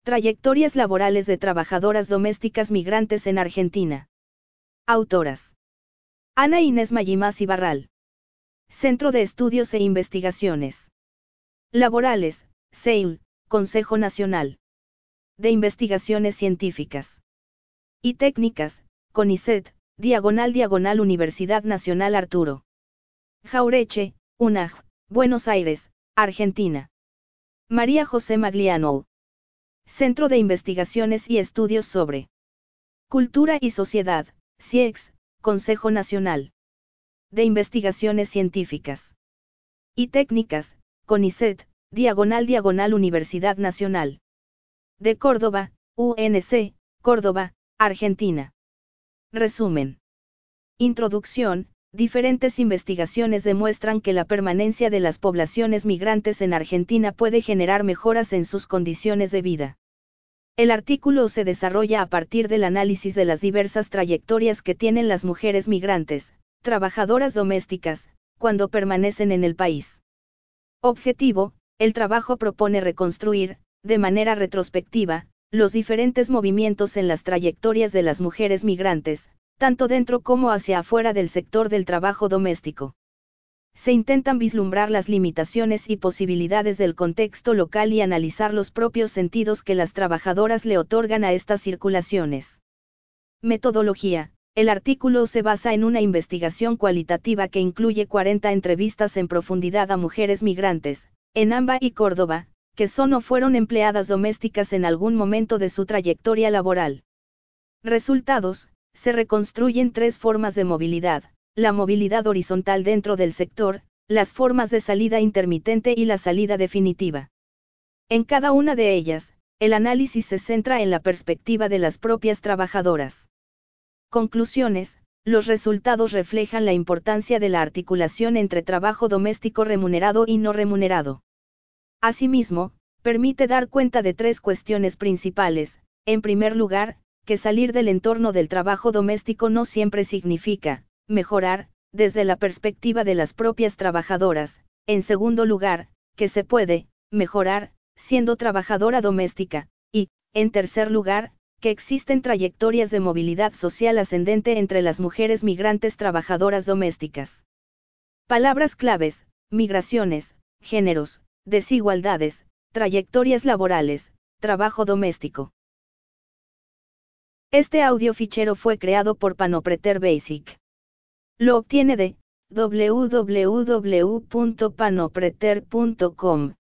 Trayectorias laborales de trabajadoras domésticas migrantes en Argentina. Autoras: Ana Inés Mayimás Barral. Centro de Estudios e Investigaciones Laborales, CEIL, Consejo Nacional de Investigaciones Científicas y Técnicas, CONICET, // Universidad Nacional Arturo Jaureche, UNAG, Buenos Aires, Argentina. María José Magliano. Centro de Investigaciones y Estudios sobre Cultura y Sociedad, CIEX, Consejo Nacional de Investigaciones Científicas y Técnicas, CONICET, // Universidad Nacional de Córdoba, UNC, Córdoba, Argentina. Resumen. Introducción. Diferentes investigaciones demuestran que la permanencia de las poblaciones migrantes en Argentina puede generar mejoras en sus condiciones de vida. El artículo se desarrolla a partir del análisis de las diversas trayectorias que tienen las mujeres migrantes, trabajadoras domésticas, cuando permanecen en el país. Objetivo: el trabajo propone reconstruir, de manera retrospectiva, los diferentes movimientos en las trayectorias de las mujeres migrantes, tanto dentro como hacia afuera del sector del trabajo doméstico. Se intentan vislumbrar las limitaciones y posibilidades del contexto local y analizar los propios sentidos que las trabajadoras le otorgan a estas circulaciones. Metodología. El artículo se basa en una investigación cualitativa que incluye 40 entrevistas en profundidad a mujeres migrantes, en AMBA y Córdoba, que son o fueron empleadas domésticas en algún momento de su trayectoria laboral. Resultados. Se reconstruyen 3 formas de movilidad: la movilidad horizontal dentro del sector, las formas de salida intermitente y la salida definitiva. En cada una de ellas, el análisis se centra en la perspectiva de las propias trabajadoras. Conclusiones. Los resultados reflejan la importancia de la articulación entre trabajo doméstico remunerado y no remunerado. Asimismo, permite dar cuenta de 3 cuestiones principales. En primer lugar, que salir del entorno del trabajo doméstico no siempre significa mejorar, desde la perspectiva de las propias trabajadoras. En segundo lugar, que se puede mejorar, siendo trabajadora doméstica, y, en tercer lugar, que existen trayectorias de movilidad social ascendente entre las mujeres migrantes trabajadoras domésticas. Palabras claves: migraciones, géneros, desigualdades, trayectorias laborales, trabajo doméstico. Este audio fichero fue creado por Panopreter Basic. Lo obtiene de www.panopreter.com.